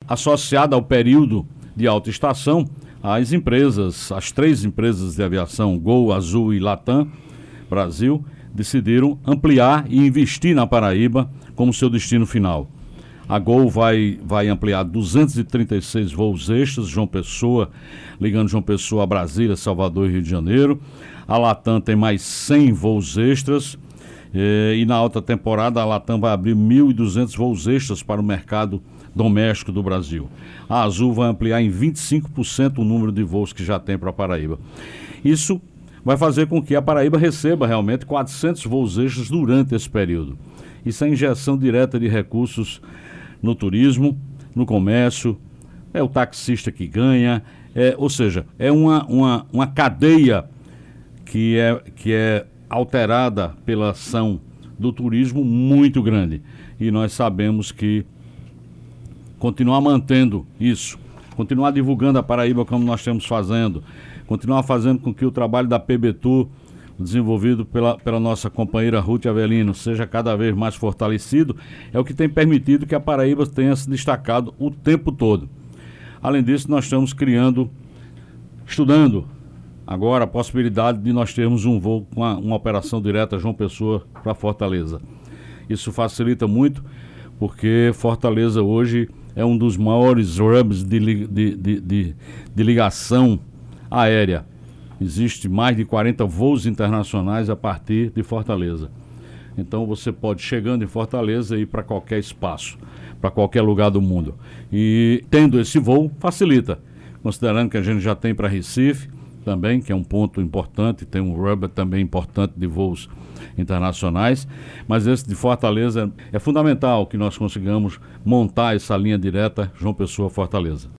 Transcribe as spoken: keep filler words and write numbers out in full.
associada ao período de alta estação, as empresas, as três empresas de aviação, Gol, Azul e Latam Brasil, decidiram ampliar e investir na Paraíba como seu destino final. A Gol vai, vai ampliar duzentos e trinta e seis voos extras, João Pessoa, ligando João Pessoa a Brasília, Salvador e Rio de Janeiro. A Latam tem mais cem voos extras. Eh, e na alta temporada a Latam vai abrir mil e duzentos voos extras para o mercado doméstico do Brasil. A Azul vai ampliar em vinte e cinco por cento o número de voos que já tem para a Paraíba. Isso vai fazer com que a Paraíba receba realmente quatrocentos voos extras durante esse período. Isso é injeção direta de recursos no turismo, no comércio, é o taxista que ganha, é, ou seja, é uma, uma, uma cadeia que é, que é alterada pela ação do turismo muito grande. E nós sabemos que continuar mantendo isso, continuar divulgando a Paraíba como nós estamos fazendo, continuar fazendo com que o trabalho da P B Tour, desenvolvido pela, pela nossa companheira Ruth Avelino, seja cada vez mais fortalecido, é o que tem permitido que a Paraíba tenha se destacado o tempo todo. Além disso, nós estamos criando, estudando agora a possibilidade de nós termos um voo com uma, uma operação direta João Pessoa para Fortaleza. Isso facilita muito, porque Fortaleza hoje é um dos maiores hubs de, de, de, de, de ligação aérea. Existe mais de quarenta voos internacionais a partir de Fortaleza. Então você pode, chegando em Fortaleza, ir para qualquer espaço, para qualquer lugar do mundo. E tendo esse voo, facilita. Considerando que a gente já tem para Recife também, que é um ponto importante, tem um hub também importante de voos internacionais, mas esse de Fortaleza é fundamental que nós consigamos montar essa linha direta João Pessoa-Fortaleza.